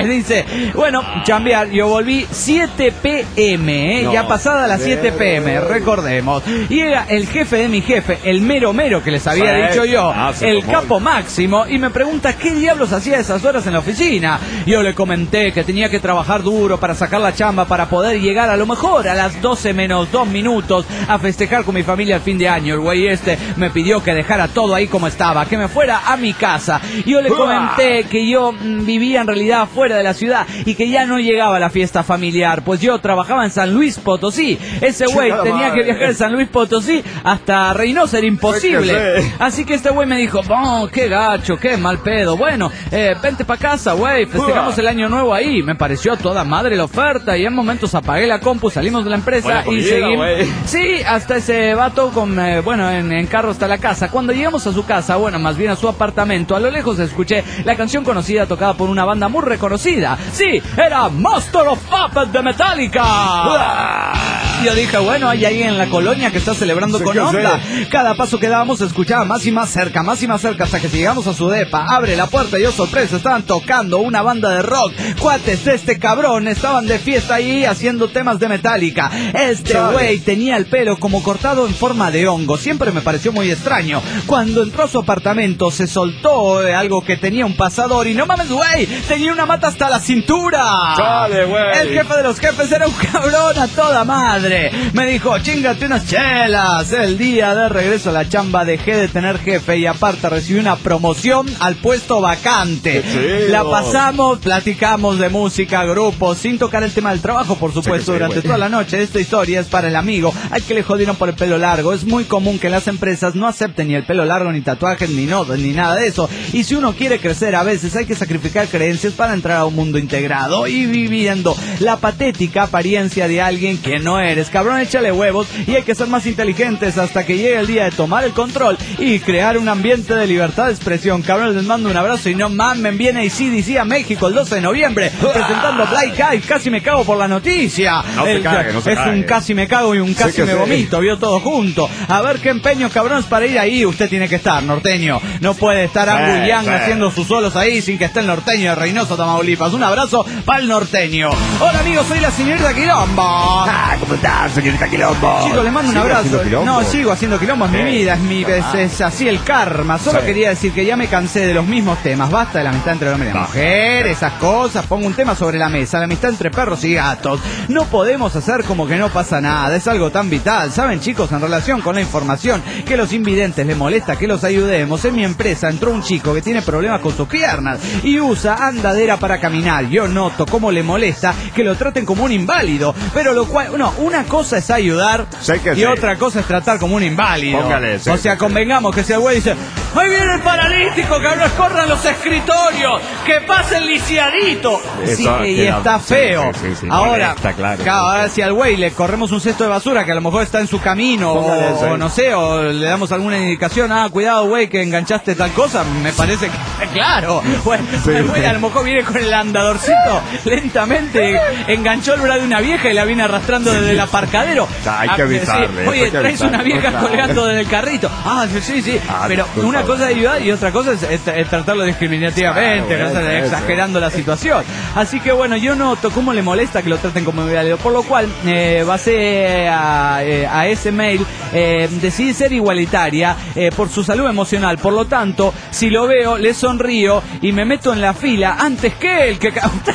dice, bueno, chambear, yo volví siete pe eme, ¿eh? No, ya pasada las siete pe eme, recordemos. Llega el jefe de mi jefe, el mero mero que les había Sí. dicho yo, Ah, se el tomó. capo máximo, y me pregunta qué diablos hacía a esas horas en la oficina. Yo le comenté que tenía que trabajar duro para sacar la chamba, para poder llegar a lo mejor a las doce menos dos minutos a festejar con mi familia el fin de año. El güey este me pidió que dejara todo ahí como estaba, que me fuera a mi casa. Yo le comenté que yo mm, vivía en realidad fuera de la ciudad y que ya no llegaba a la fiesta familiar, pues yo trabajaba en San Luis Potosí. Ese güey Chingada tenía madre. que viajar de San Luis Potosí hasta Reynosa, era imposible. Sé que sé. Así que este güey me dijo, oh, qué gacho, qué mal pedo. Bueno, eh, vente pa' casa, güey, festejamos el año nuevo ahí. Me pareció toda madre la oferta y en momentos apagué la compu, salimos de la empresa Buena y comida, seguimos. güey. Sí, hasta ese vato con, eh, bueno, en, en carro hasta la casa. Cuando llegamos a su casa, bueno, más bien a su apartamento, a lo lejos escuché la canción conocida tocada por una banda muy reconocida. Sí, era Master of Puppets de Metallica. Yo dije, bueno, hay alguien en la colonia que está celebrando Sí, con que onda. sé. Cada paso que dábamos se escuchaba más y más cerca, más y más cerca, hasta que llegamos a su depa. Abre la puerta y yo, sorpresa, estaban tocando una banda de rock. Cuates de este cabrón estaban de fiesta ahí haciendo temas de Metallica. Este Chale. güey tenía el pelo como cortado en forma de hongo. Siempre me pareció muy extraño. Cuando entró a su apartamento se soltó eh, algo que tenía un pasador y no mames, güey, tenía una mata hasta la cintura. Chale, güey. El jefe de los jefes era un cabrón a toda madre. Me dijo, chíngate unas chelas. El día de regreso a la chamba dejé de tener jefe y aparte recibí una promoción al puesto vacante. Qué chido. La pasamos, platicamos de música, grupos, sin tocar el tema del trabajo, por supuesto, sí, durante güey. toda la noche. Esta historia es para el amigo al que le jodieron por el pelo largo. Es muy común que las empresas no acepten ni el pelo largo, ni tatuajes, ni nodos, ni nada de eso. Y si uno quiere crecer, a veces hay que sacrificar creencias para entrar a un mundo integrado y viviendo la patética apariencia de alguien que no eres. Cabrón, échale huevos y hay que ser más inteligentes hasta que llegue el día de tomar el control y crear un ambiente de libertad de expresión. Cabrón, les mando un abrazo y no mamen, viene A C D C a México el doce de noviembre presentando Black Eyed. Casi me cago por la noticia. No se El- cague, no se es cague. un casi me cago y un casi que me sí. vomito, vio todo junto. A ver qué empeño, cabrones, para ir ahí. Usted tiene que estar, norteño. No puede estar Sí, Angus Young sí. haciendo sus solos ahí sin que esté el norteño de Reynosa, Tamaulipas. Un abrazo para el norteño. Hola amigos, soy la señorita Quilombo. Ah, ¿cómo estás, señorita Quilombo? Chicos, les mando un ¿Sigue abrazo. haciendo quilombo? No, sigo haciendo quilombo, es mi Sí. vida, es mi es, es así el karma. Solo Sí. quería decir que ya me cansé de los mismos temas. Basta de la amistad entre el hombre y la No. mujer, esas cosas. Pongo un tema sobre la mesa, la amistad entre perros y gatos. No podemos hacer como que no pasa nada, es algo tan vital. Saben, chicos, en relación con la información que los invidentes les molesta que los ayudemos, en mi empresa entró un chico que tiene problemas con sus piernas y usa andadera para caminar. Yo noto cómo le molesta que lo traten como un inválido, pero lo cual, no, una cosa es ayudar Sé que y sí. otra cosa es tratar como un inválido. Póngale, sí, o sea, sí, convengamos que si el güey dice, ahí viene el paralítico, cabrón, corran los escritorios, que pase el lisiadito. Sí, Eso y queda- está sí, feo. sí, sí, sí, ahora, molesta, claro. ahora si al güey le corremos un cesto de basura que a lo mejor está en su camino, Póngale, o, sí. o no sé, o le damos alguna indicación, ah, cuidado, güey, que enganchaste tal cosa, me parece que, claro, pues, Sí, el güey sí. a lo mejor viene con el andadorcito lentamente, enganchó el brazo de una vieja y la viene arrastrando desde el aparcadero. Hay que Ah, avisarle, sí, eso oye, hay que traes una avisarle, vieja claro. colgando del carrito. Ah, sí, sí, sí. Ah, Pero por una favor. cosa es ayudar y otra cosa es, es- es tratarlo discriminativamente, Claro, no sé, eso, exagerando la situación. Así que bueno, yo noto cómo le molesta que lo traten como inválido, por lo cual eh, basé a, eh, a ese mail, eh, decidí ser igualitaria eh, por su salud emocional. Por lo tanto, si lo veo, le sonrío y me meto en la fila antes que él. Que...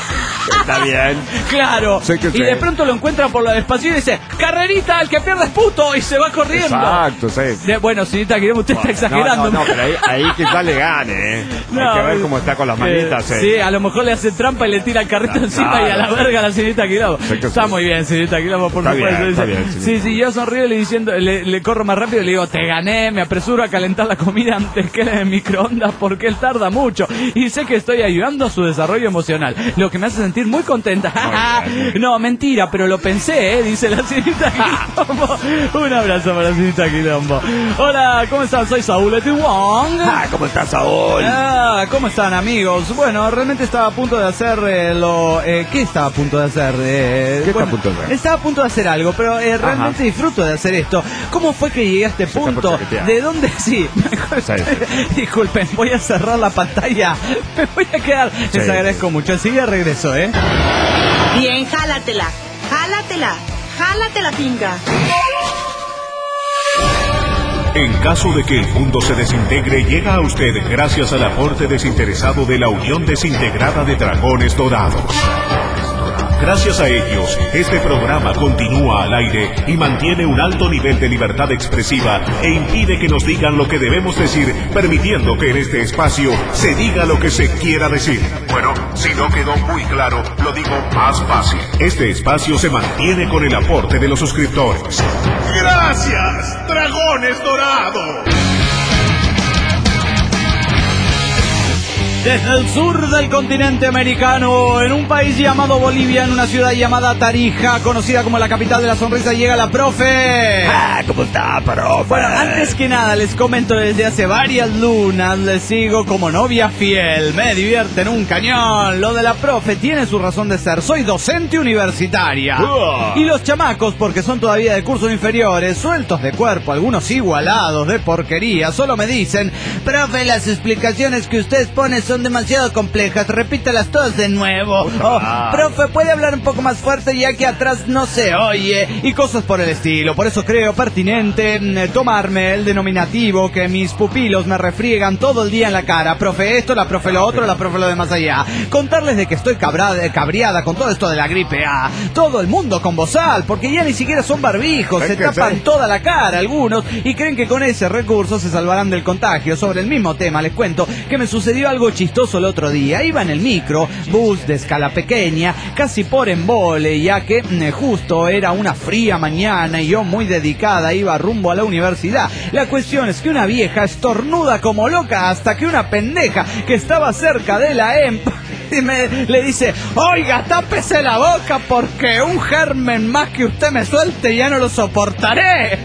Está bien. Claro. Sí que Y sí. de pronto lo encuentra por la despacio y dice, carrerita, el que pierde es puto, y se va corriendo. Exacto, sí. De- bueno, señorita Quiremo, usted está exagerando. No, no, no, pero ahí, ahí quizás le gane, ¿eh? No, Hay que ver eh, cómo está con las eh, manitas, ¿eh? Sí, a lo mejor le hace trampa y le tira el carrito Claro. encima y a la verga a la señorita Quilombo. Sí que Está sí. muy bien, señorita Quilombo, por Está supuesto. bien, Dice, está bien, sí. sí, sí, yo sonrío y le, diciendo, le, le corro más rápido y le digo, te gané, me apresuro a calentar la comida antes que en el microondas porque él tarda mucho y sé que estoy ayudando a su desarrollo emocional, lo que me hace sentir muy contenta. Muy bien. No, mentira, pero lo pensé, ¿eh? Dice la señorita Quilombo. Un abrazo para la señorita Quilombo. Hola, ¿cómo están? Soy Saúl Eti Wong. Ah, ¿cómo estás, Saúl? Ah, ¿cómo están, amigos? Bueno, realmente estaba a punto de hacer eh, lo... Eh, ¿Qué estaba a punto de hacer? Eh, ¿Qué está bueno, a punto de hacer? Estaba a punto de hacer algo, pero eh, realmente Ajá. disfruto de hacer esto. ¿Cómo fue que llegué a este Se está por punto? chaquetear. ¿De dónde? Sí. Sí, Disculpen, voy a cerrar la pantalla. Me voy a quedar. Sí. Les agradezco mucho. Enseguida regreso, ¿eh? Bien, jálatela, jálatela, jálate la pinga. En caso de que el mundo se desintegre, llega a usted gracias al aporte desinteresado de la Unión Desintegrada de Dragones Dorados. Gracias a ellos, este programa continúa al aire y mantiene un alto nivel de libertad expresiva e impide que nos digan lo que debemos decir, permitiendo que en este espacio se diga lo que se quiera decir. Bueno, si no quedó muy claro, lo digo más fácil. Este espacio se mantiene con el aporte de los suscriptores. ¡Gracias, Dragones Dorados! Desde el sur del continente americano, en un país llamado Bolivia, en una ciudad llamada Tarija, conocida como la capital de la sonrisa, llega la profe. Ah, ¿cómo está, profe? Bueno, antes que nada, les comento desde hace varias lunas, les sigo como novia fiel, me divierte en un cañón. Lo de la profe tiene su razón de ser, soy docente universitaria. Uh. Y los chamacos, porque son todavía de cursos inferiores, sueltos de cuerpo, algunos igualados de porquería, solo me dicen, profe, las explicaciones que usted pone son demasiado complejas, repítalas todas de nuevo. Oh, profe, puede hablar un poco más fuerte ya que atrás no se oye, y cosas por el estilo. Por eso creo pertinente mm, tomarme el denominativo que mis pupilos me refriegan todo el día en la cara. Profe esto, la profe lo otro, la profe lo de más allá. Contarles de que estoy cabrada, cabreada con todo esto de la gripe A. Todo el mundo con bozal, porque ya ni siquiera son barbijos, se tapan toda la cara algunos y creen que con ese recurso se salvarán del contagio. Sobre el mismo tema les cuento que me sucedió algo chistoso el otro día. Iba en el micro, bus de escala pequeña, casi por embole, ya que eh, justo era una fría mañana y yo muy dedicada iba rumbo a la universidad. La cuestión es que una vieja estornuda como loca hasta que una pendeja que estaba cerca de la E M P y me, le dice, oiga, tápese la boca porque un germen más que usted me suelte ya no lo soportaré.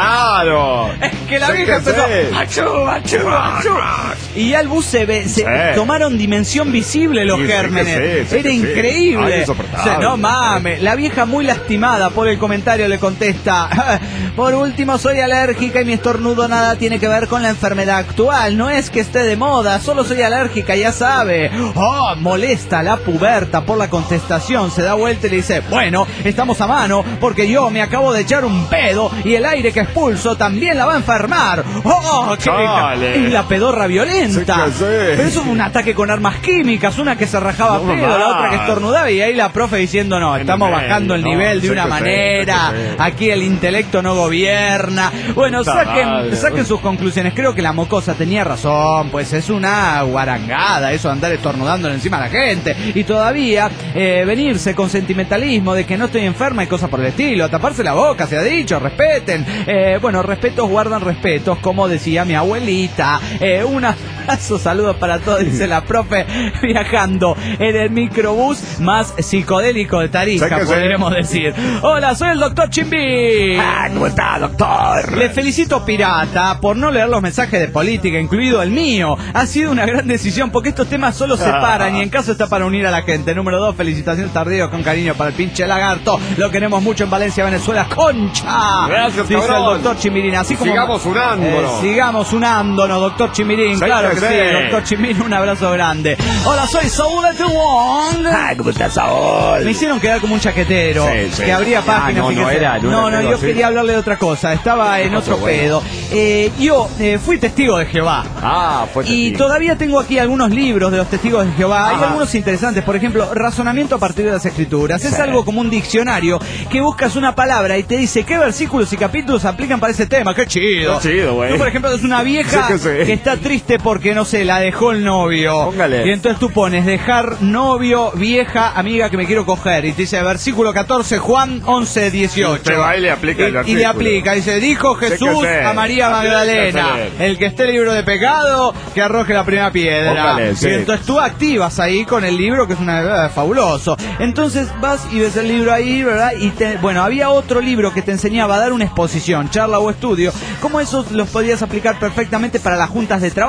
¡Claro! Es que la Sí vieja que empezó, sí. achú, achú, achú. Y ya el bus se ve, se Sí. tomaron dimensión visible los Sí, sí que gérmenes. sí, sí Era que sí. increíble. Ay, insoportable. O sea, no mames. La vieja muy lastimada por el comentario le contesta, por último soy alérgica y mi estornudo nada tiene que ver con la enfermedad actual. No es que esté de moda, solo soy alérgica, ya sabe. Oh, molesta la puberta por la contestación. Se da vuelta y le dice, bueno, estamos a mano porque yo me acabo de echar un pedo y el aire que expulso también la va a enfermar. ¡Oh! ¡Qué Dale. es la pedorra violenta! Sí que sí. Pero eso es un ataque con armas químicas, una que se rajaba No, pedo, mamá. la otra que estornudaba, y ahí la profe diciendo, no, estamos no, bajando el no, nivel de sí una que sí, manera, sí que sí. aquí el intelecto no gobierna. Bueno, Puta saquen, madre. saquen sus conclusiones. Creo que la mocosa tenía razón, pues es una guarangada eso de andar estornudando encima a la gente. Y todavía eh, venirse con sentimentalismo de que no estoy enferma y cosas por el estilo. A taparse la boca, se ha dicho, respeten. Eh, bueno, respetos guardan respetos, como decía mi abuelita. Eh, un abrazo, saludos para todos, dice la profe, viajando en el microbús más psicodélico de Tarija, Sí que sí. podríamos decir. Hola, soy el doctor Chimbi. Ah, ¿cómo está, doctor? Le felicito, pirata, por no leer los mensajes de política, incluido el mío. Ha sido una gran decisión porque estos temas solo separan y en caso está para unir a la gente. Número dos, felicitaciones tardío con cariño para el pinche lagarto. Lo queremos mucho en Valencia, Venezuela. ¡Concha! Gracias, dice cabrón. el doctor Chimirín. Así como, Sigamos unándonos. Eh, sigamos unándonos, doctor Chimirín. Sí, Claro que que sí, sí. doctor Chimirín, un abrazo grande. Hola, soy Saúl de Wong. Ah, ¿cómo está, Saúl? Me hicieron quedar como un chaquetero, Sí, sí. que abría Ah, páginas. no, no fíjese. era, no no, era no, algo yo así. quería hablarle de otra cosa. Estaba en pasó, otro bueno? pedo. Eh, yo eh, fui testigo de Jehová. Ah, fue Y testigo. todavía tengo aquí algunos libros de los testigos de Jehová. Hay Ajá. algunos interesantes. Por ejemplo, razonamiento a partir de las escrituras. Es Sí. algo como un diccionario que buscas una palabra y te dice qué versículos y capítulos aplican para ese tema. ¡Qué chido! Qué chido, güey. Tú, por ejemplo, es una vieja Sí que sí. que está triste porque, no sé, la dejó el novio. Póngale. Y entonces tú pones dejar novio, vieja, amiga que me quiero coger. Y te dice versículo catorce, Juan once, dieciocho. Usted va y le aplica el Y- y le versículo. aplica. Dice, dijo Jesús Sí que sí. a María Magdalena, Sí que sí. el que esté libre de pecado, que arroje la primera piedra. Póngale, sí. Y entonces tú activas ahí con el libro, que es una eh, fabuloso. Entonces vas y ves el libro ahí, ¿verdad? Y te, bueno, había otro libro que te enseñaba a dar una exposición, charla o estudio, cómo esos los podías aplicar perfectamente para las juntas de trabajo, por ejemplo.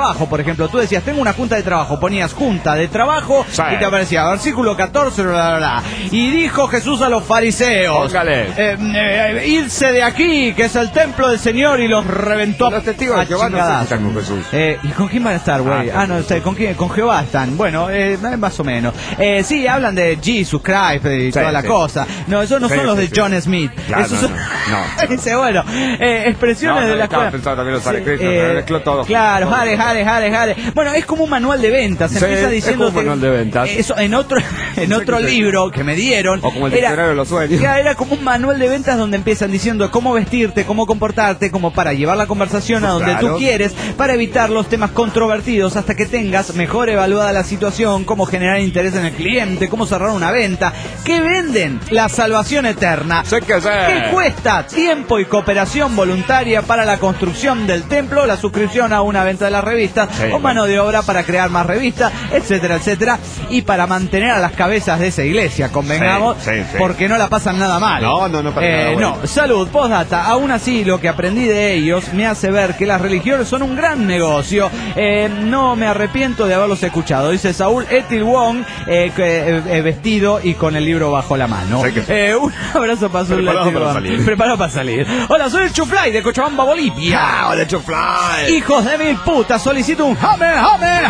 ejemplo, tú decías, tengo una junta de trabajo, ponías junta de trabajo sí. y te aparecía versículo catorce, bla, bla, bla. Y dijo Jesús a los fariseos, eh, eh, irse de aquí, que es el templo del Señor, y los reventó a los testigos de Jehová no sé si están con Jesús. Eh, ¿Y con quién van a estar, güey? Ah, ah, no sé, ¿con quién? Con Jehová están. Bueno, eh, más o menos. Eh, sí, hablan de Jesus Christ y sí, toda la sí. cosa. No, esos no sí, son los sí, de sí. John Smith. Claro, esos no, son... no, no. Dice, bueno, eh, expresiones no, no, de la escuela. pensando también los Hare Krishna, eh, mezcló todo. Claro, Hare, Hare, Hare, Hare. Bueno, es como un manual de ventas. Se sí, empieza diciendo es como un manual de ventas. Eso en otro, en otro libro que me dieron. O como el diccionario era, de los sueños. Era como un manual de ventas donde empiezan diciendo cómo vestirte, cómo comportarte, como para llevar la conversación a donde claro. tú quieres, para evitar los temas controvertidos hasta que tengas mejor evaluada la situación, cómo generar interés en el cliente, cómo cerrar una venta. ¿Qué venden? La salvación eterna. Sé que sé. ¿Qué cuesta? Tiempo y cooperación voluntaria para la construcción del templo, la suscripción a una venta de las revistas, sí, o mano de obra para crear más revistas, etcétera, etcétera, y para mantener a las cabezas de esa iglesia, convengamos, sí, sí, sí. porque no la pasan nada mal. No, no, no pasa eh, nada bueno. No, salud, postdata. Aún así, lo que aprendí de ellos me hace ver que las religiones son un gran negocio. Eh, no me arrepiento de haberlos escuchado. Dice Saúl Etil Wong, eh, eh, eh, vestido y con el libro bajo la mano. Sí, eh, un abrazo para Saúl Etil Wong. Preparado para salir. Hola, soy el Chufly de Cochabamba, Bolivia. Ah, hola, Chufly. Hijos de mil putas, solicito un jame, jame,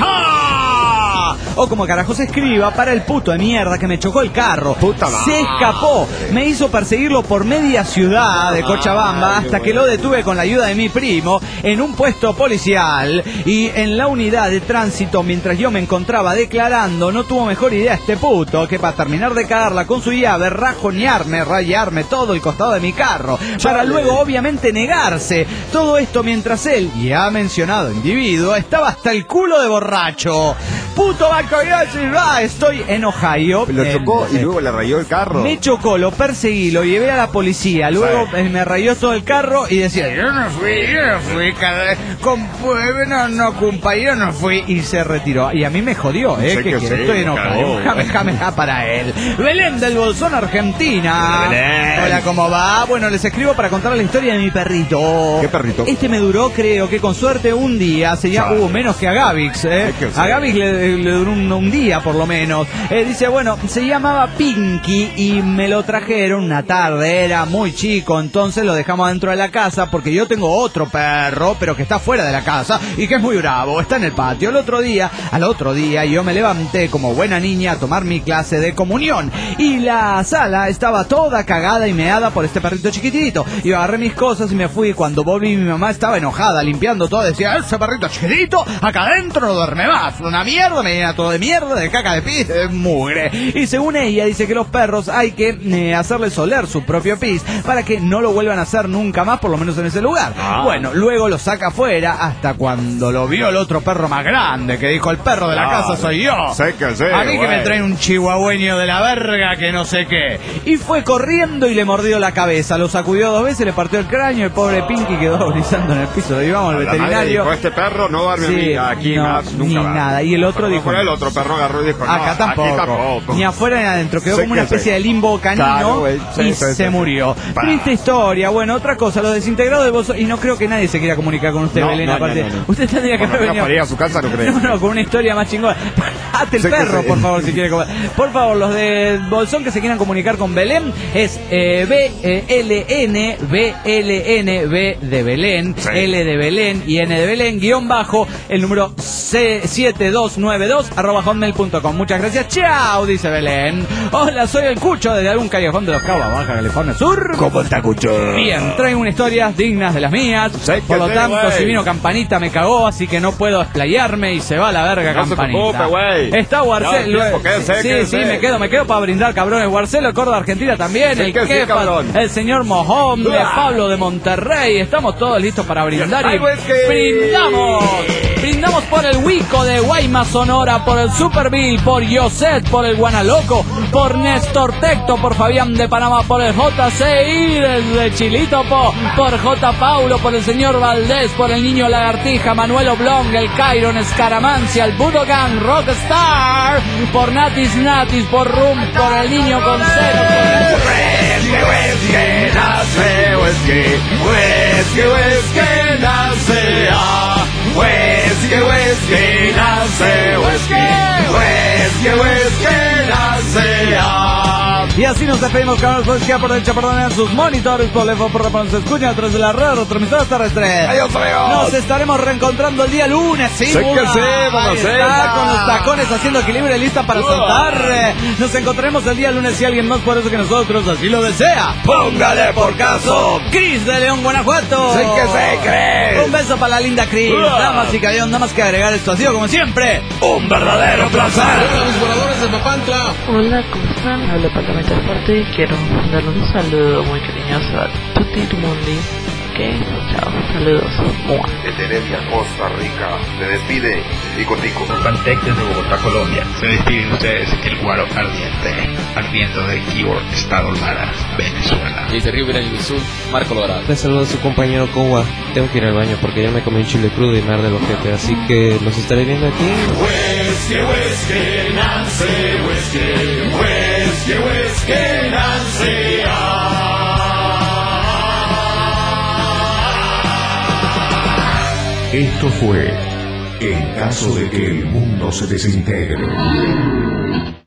ja. O como carajo se escriba, para el puto de mierda que me chocó el carro. Puta se escapó. Me hizo perseguirlo por media ciudad de Cochabamba Ay, hasta que lo detuve con la ayuda de mi primo en un puesto policial y en la unidad de tránsito mientras yo me encontraba declarando. No tuvo mejor idea este puto que para terminar de cagarla con su llave, rajonearme, rayarme todo el costado de mi carro para luego obviamente negarse. Todo esto mientras él, ya mencionado individuo, estaba hasta el culo de borracho. Puto banco, estoy en Ohio. Lo chocó eh, y luego le rayó el carro. Me chocó, lo perseguí, lo llevé a la policía. Luego sí. me rayó todo el carro y decía, yo no fui, yo no fui, con, no, no, compañero, no fui. Y se retiró. Y a mí me jodió, ¿eh? Sí que, que que sí, estoy en Ohio. Jame, jame, para él. Belén del Bolsón, Argentina. Belén. Hola, ¿cómo va? Bueno, les escribo para contar la historia de mi perrito. ¿Qué perrito? Este me duró, creo que con suerte, un día. Se llama, uh, menos que a Gavix, ¿eh? A Gavix le, le duró un, un día, por lo menos. Eh, dice, bueno, se llamaba Pinky y me lo trajeron una tarde. Era muy chico, entonces lo dejamos dentro de la casa porque yo tengo otro perro, pero que está fuera de la casa y que es muy bravo. Está en el patio. El otro día, al otro día, yo me levanté como buena niña a tomar mi clase de comunión y la sala estaba toda cagada y meada por este perrito chiquitito. Yo agarré mis cosas y me fui. Cuando volví, mi mamá estaba enojada, limpiando todo. Decía, ese perrito chiquitito, acá adentro no duerme más. Una mierda, me llena todo de mierda, de caca de pis, de mugre. Y según ella, dice que los perros hay que eh, hacerles oler su propio pis para que no lo vuelvan a hacer nunca más, por lo menos en ese lugar. Ah. Bueno, luego lo saca afuera hasta cuando lo vio el otro perro más grande, que dijo, el perro de la ah, casa soy yo. Sé que sé, a mí güey. Que me traen un chihuahueño de la verga que no sé qué. Y fue corriendo y le mordió la cabeza. Lo sacudió dos veces, le partió el cráneo. El pobre Pinky quedó brisando en el piso. Lo llevamos al veterinario. Dijo, este perro no duerme sí, aquí no, más nunca ni más. Nada. Y el otro pero dijo, el otro perro agarró y dijo, no, acá tampoco. Aquí tampoco. Ni afuera ni adentro. Quedó sé como una especie sé. de limbo canino claro, sí, y sí, se sí, murió. Sí. Triste historia. Bueno, otra cosa, los desintegrados de Bolsón. Y no creo que nadie se quiera comunicar con usted, no, Belén. No, aparte, no, no, no. usted tendría que haber venido a su casa, no creo. No, no, con una historia más chingona. Ate el sé perro, por favor, si quiere comer. Por favor, los de Bolsón que se quieran comunicar con Belén es eh, B L N, B L N, B de Belén, sí. L de Belén y N de Belén, guión bajo, el número C siete dos nueve dos arroba hotmail punto com. Muchas gracias. Chao, dice Belén. Hola, soy el Cucho desde algún callejón de los Cabos, Baja California Sur. ¿Cómo está, Cucho? Bien, traigo unas historias dignas de las mías. Sé Por lo sé, tanto, wey. Si vino Campanita me cagó, así que no puedo explayarme y se va a la verga no Campanita. Se preocupe, está Guarcelo. No, quédese, sí, quédese. sí, me quedo, me quedo para brindar, cabrones. Guarcelo, Córdoba, Argentina también. Sí, el que Kepa, sí, el señor Mojón, de Pablo de Monterrey. Estamos todos listos para brindar y brindamos. Brindamos por el Wico de Guaymas, Sonora, por el Super Bill, por Yoset, por el Guanaloco, por Néstor Tecto, por Fabián de Panamá, por el J C I de Chilito, por, por J. Paulo, por el señor Valdés, por el niño Lagartija, Manuel Oblong, el Cairon, Escaramancia, el Budogan, Rockstar, por Natis Natis, por Rum, por el niño con cero, Whisky, whisky, nace, whisky, whisky, whisky, nace, ah, whisky, whisky. whisky nace, whisky, whisky, whisky nace. Y así nos despedimos con los que por el chaparrón en sus monitores, por el por la nos escuchan a través de la red retransmisora terrestre. Adiós, amigos. Nos estaremos reencontrando el día lunes, sí, sé que sí, vamos a hacer. Está con los tacones haciendo equilibrio y lista para saltar. Nos encontraremos el día lunes si alguien más por eso que nosotros así lo desea. Póngale por caso. Cris de León, Guanajuato. Sé que sé, Cris. Un beso para la linda Cris. Damas y caballeros, nada más que agregar, esto ha sido como siempre un verdadero placer. Hola, mis voladores de Papantla. Hola, ¿cómo están? Hablo Parlamento Fuerte y quiero darle un saludo muy cariñoso a Tutti Mundi. Ok, chao, saludos. Desde Heredia, Costa Rica, se despide Tico Tico. Pantec desde Bogotá, Colombia. Se despiden ustedes el guaro ardiente, ardiente del keyboard, Estado Lara, Venezuela. Y desde Río Grande do Sul, Marco Logrado. Le saludo a su compañero Kowa. Tengo que ir al baño porque ya me comí un chile crudo y me arde el ojete, así que los estaré viendo aquí. Whisky, whisky, Nancy, whisky, whisky, whisky, Nancy. Esto fue En caso de que el mundo se desintegre.